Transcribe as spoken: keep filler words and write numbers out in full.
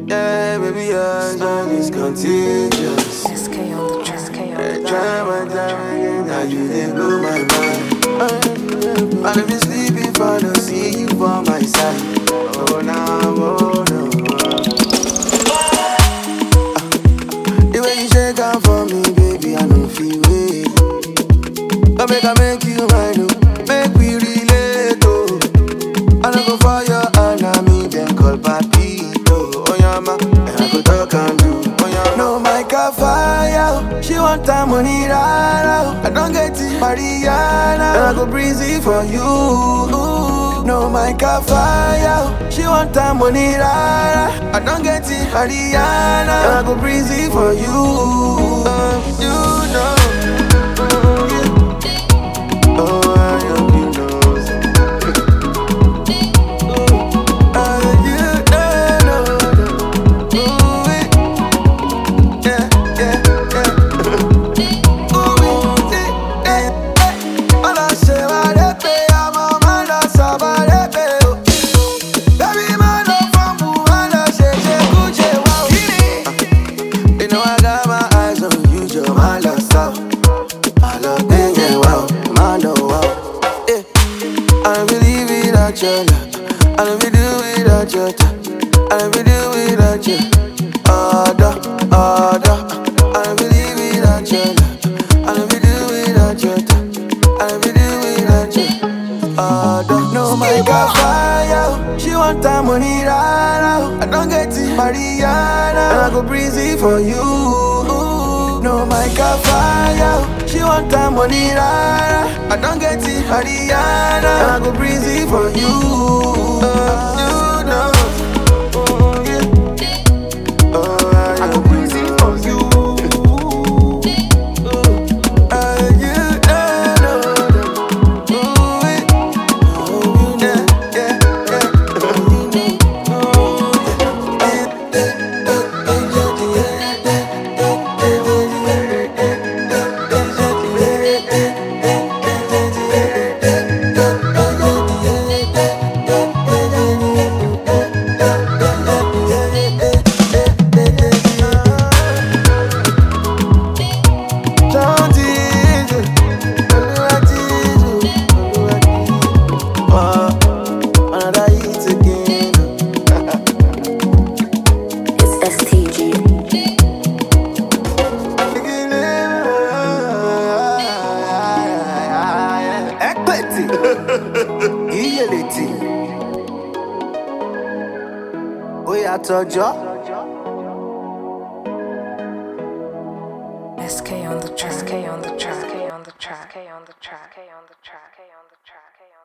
Yeah, baby, your song is contagious. S K on the track. S K on the Try track. my time again, now you they blow my mind. I don't be sleeping for no see you for my side. Oh, now, oh, no. The way you shake out for me, baby, I know feel wait. Come make I make you mine, oh. Make we relate, oh. I don't go for your enemy, then call Papito. Oh, yeah, ma, and I go talk and do. Oh, yeah, no, my car fire. She want time money, rara. I don't get it, Mariana. And I go breezy for you. No, my car fire. She want time money, rara. I don't get it, Mariana. And I go breezy for you. Um, you know. Oh, yeah. Oh, I hope you know. I don't be do without you. I don't be do without you. Order, order. I don't believe without you. I don't be do without you. I don't be do without you. Order. No, my God, fire. She want time money, rara. I don't get it, Mariana. And I go breezy for you. No, my God, fire. She want time money, rara. I don't get it, Mariana. And I go breezy for you. Uh, you know. Oh, yeah. Oh, I go breezy for you. Uh, you know. Oh, yeah. Oh, yeah, yeah, yeah. Oh, you know. Oh, Tojo. S K on the track. S K on the track. S K on the track. S K on the track. S K on the track. S K on the track.